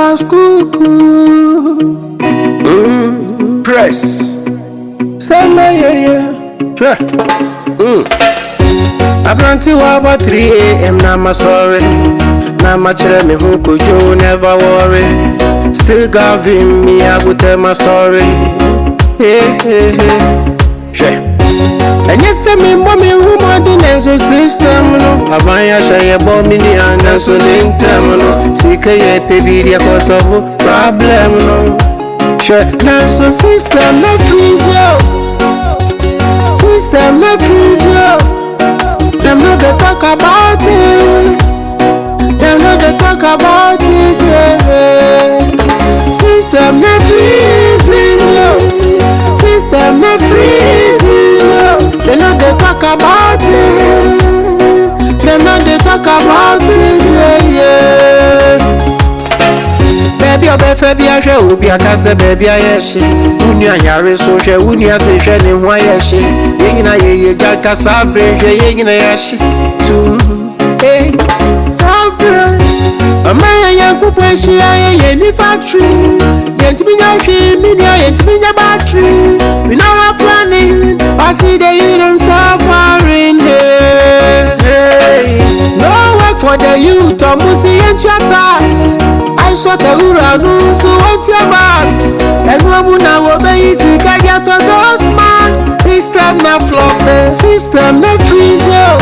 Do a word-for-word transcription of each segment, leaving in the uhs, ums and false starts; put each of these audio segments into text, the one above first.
Raskuku. Mm, press. Summer, yeah, yeah. Yeah. Mm. I plan to about three A M Now I'm sorry. Now my children me who could you never worry. Still giving me, I go tell my story. Hey, hey, hey. Yeah. And yes, I mean, mommy, who more than a system. No, Havana, Shaya, Bomini, and so link them. No, seek a baby, the cause of problem. No, sure, now so system, not freeze you. System, not freeze you. Them not they talk about it. Them not they talk about it. Yeah. System, not freeze you. System, not freeze you. They know they talk about it. They know they talk about it, yeah, yeah. Baby, oh, baby, I shall be a cancer, baby, I yash. Unia Yari, so shall Unia say, Shannon, why yash? Yingina, ye, Jaka Sabre, Yingina Yash. Two, hey, Sabre. A man, young couple, she, I ain't any factory. Yet me, I mean, I ain't me, a battery. We know our planning. I see the youth suffering there. Hey. No work for the youth, or Musi and Chatas. I saw the Uranu, so what's your back? And woman, I will be easy, get out of those marks. System not flop, system not freeze you.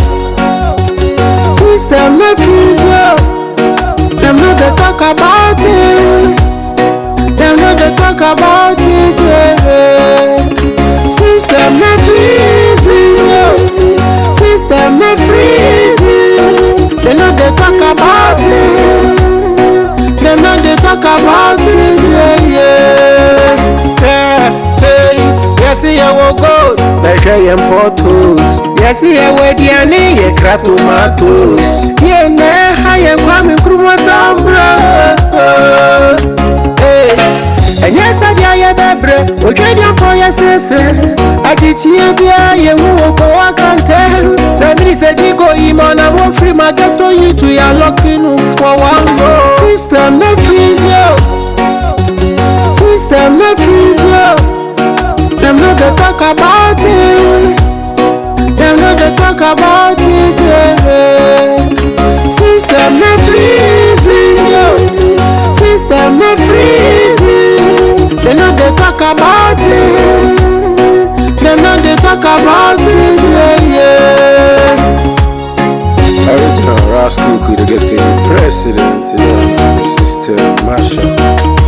System not freeze you. Them know they talk about it. Them know they talk about it, yeah. System not freezing you. System not freezing. They know they talk about it. They know they talk about it, yeah, yeah. Yeah, hey, yes, I will go. Better and portos. Yes, I will Diane, ye crack tomatoes. Yeah, I am coming through my sombra. And yes, I get a bread. Okay, your boy says, I did you be a walk or I can't tell. Somebody said, you go in on a won't free my get to you to your locking for one more. System not freeze you. System not freeze you. Them know they talk about it. Them know they talk about it. Yeah. System not freezing you. System not freezing. They know they talk about it. They know they talk about it, yeah, yeah. Original Raskuku to get the president, you know, system mashup.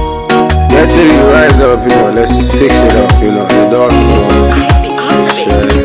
Let you rise up, you know, let's fix it up, you know, you don't know. Sure.